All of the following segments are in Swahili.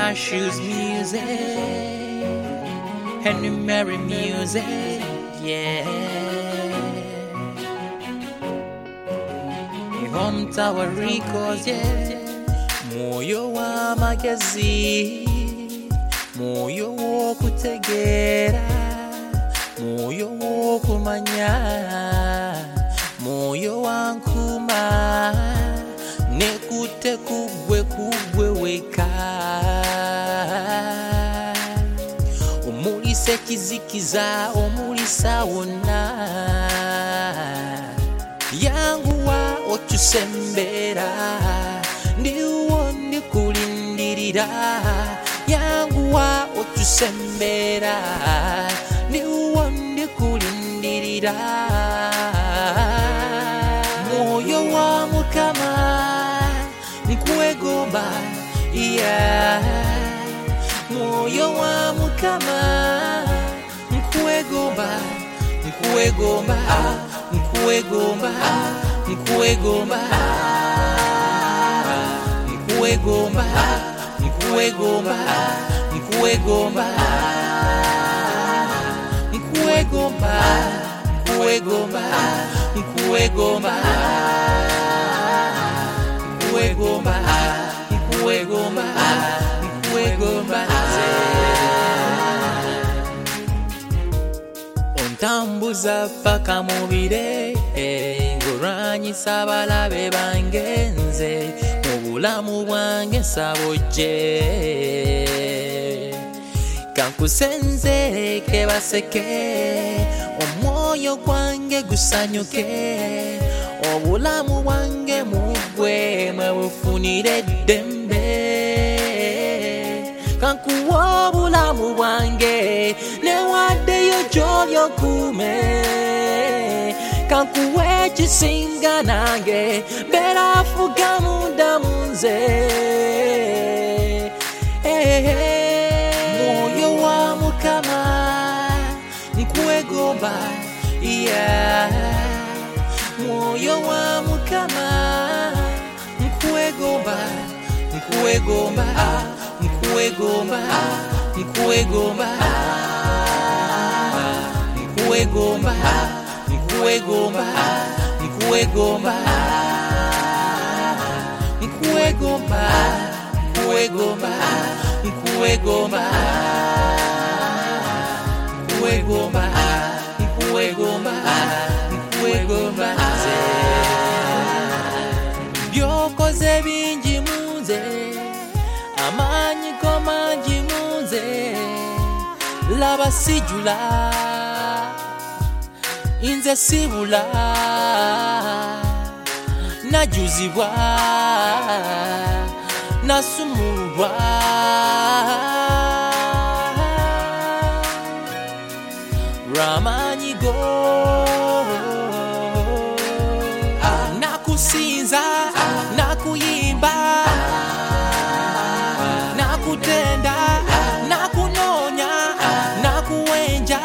Precious music, Henry Mary music, yeah. Home Tower Records, yeah. Moyo wa magezi, moyo wo kutegera, moyo wo kumanya, moyo wa nkuma, nekute kugwe weka. Omulise kizikiza, omulisa wona, yanguwa otusembera, ndiwo ndikulindirira, yanguwa otusembera, ndiwo ndikulindirira. Moyo wa Mukama nkwegomba, yeah. Moyo wa Mukama nkwegomba, nkwegomba, nkwegomba, nkwegomba, nkwegomba, nkwegomba, nkwegomba, nkwegomba, nkwegomba, nkwegomba, nkwegomba, nkwegomba, nkwegomba. Ontambuza paka mubire, nguranyisa abalabe bange nze, mubulamu bwange nsabojje. Kankusenze ke baseke, omwoyo gwange gusanyuke, obulamu bwange mugwe mwe bufunire eddembe. Kankuwa obulamu bwange newaddeyo gy'olyo kume, kankuwa ekisinga nange beera afuga munda mu nze. Moyo wa Mukama nkwegomba, yeah. Moyo wa Mukama nkwegomba, nkwegomba, nkwegomba, nkwegomba, nkwegomba, nkwegomba, nkwegomba, nkwegomba, nkwegomba, nkwegomba, nkwegomba, nkwegomba, nkwegomba. Byokoze bingi munze, amanyi go mangi munze, laba sijula, inze sibula, najuzibwa, nasumulwa. Ramanyi go, nakusinza, nakuyimba, nakutenda, nakunonya, nakuwenja,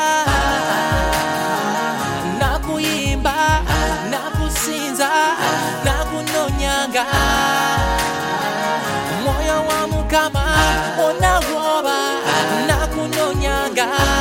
nakuyimba, nakusinza, nakunonyanga. Moyo wa Mukama onagwoba, nakunonyanga.